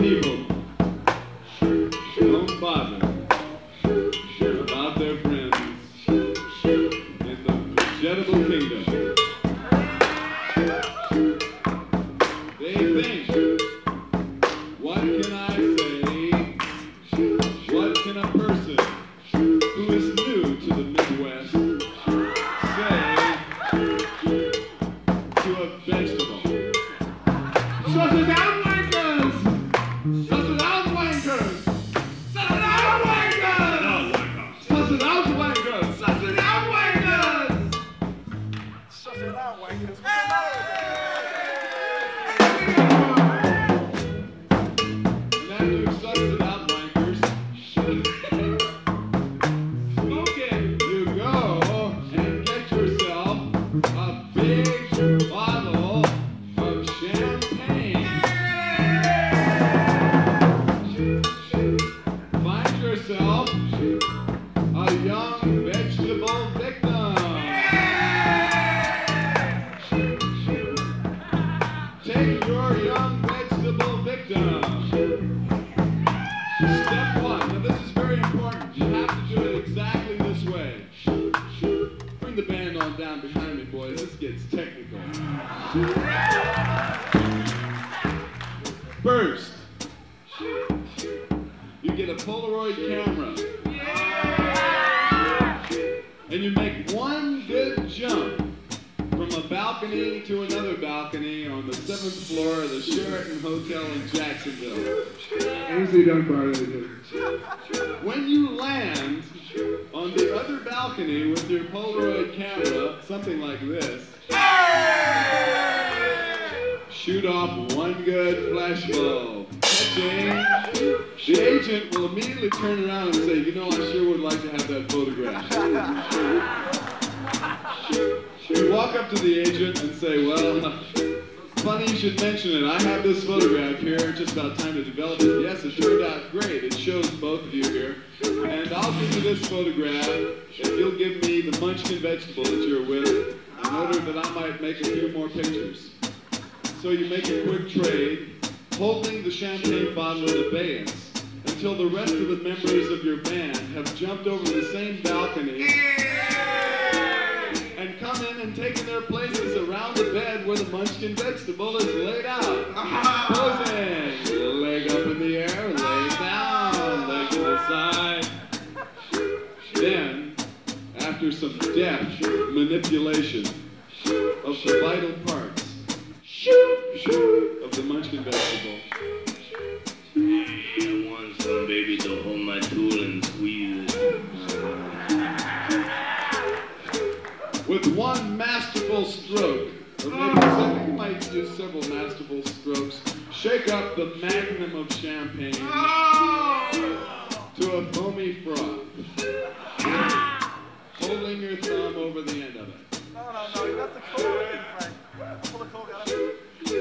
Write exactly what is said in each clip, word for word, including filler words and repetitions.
people don't bother about their friends in the vegetable kingdom. They think, what can I say? What can a person who is new to the Midwest say to a vegetable? Suss it out, wankers! Suss it out, wankers! Suss it out, wankers! Suss it out, wankers! Suss it out, wankers! Suss it out, wankers. And after you've sussed it out, wankers, smoke it. You go and get yourself a big bottle of champagne. Find yourself a young vegetable victim. Take your young vegetable victim. Step one. Now this is very important. You have to do it exactly this way. Bring the band on down behind me, boys. This gets technical. First, you get a Polaroid camera. And you make one good jump from a balcony to another balcony on the seventh floor of the Sheraton Hotel in Jacksonville. Easy done, Bartley. When you land on the other balcony with your Polaroid camera, something like this, shoot off one good flashbulb. Catching. The agent will immediately turn around and say, you know, I sure would like to have that photograph. You walk up to the agent and say, well, funny you should mention it. I have this photograph here, just about time to develop it. Yes, it turned out great. It shows both of you here. And I'll give you this photograph if you'll give me the munchkin vegetable that you're with in order that I might make a few more pictures. So you make a quick trade, holding the champagne bottle in abeyance until the rest of the members of your band have jumped over the same balcony and come in and taken their places around the bed where the munchkin vegetable is laid out. Posing, leg up in the air, leg down, leg to the side. Then, after some deft manipulation of the vital parts of the munchkin vegetable, I want some baby to hold my tool and squeeze it. with one masterful stroke, or maybe several, you might use several masterful strokes, shake up the magnum of champagne to a foamy froth, holding your thumb over the end of it. No, no, no, you got the cool in, Frank. Pull the cool out of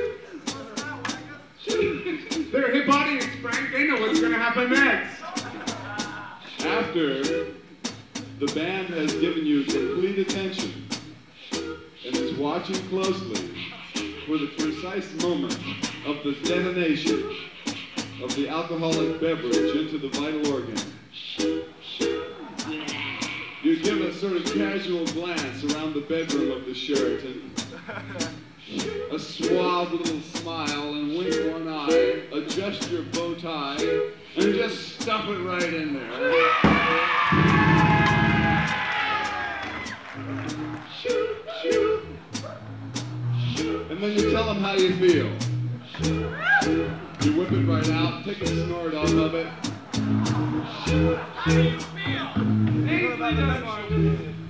it. They're hip audience, Frank. They know what's going to happen next. After the band has given you complete attention and is watching closely for the precise moment of the detonation of the alcoholic beverage into the vital organ, you give a sort of casual glance around the bedroom of the Sheraton, a suave little smile and wink one eye, adjust your bow tie, and just stuff it right in there. And then you tell them how you feel. You whip it right out, take a snort off of it. How do you feel?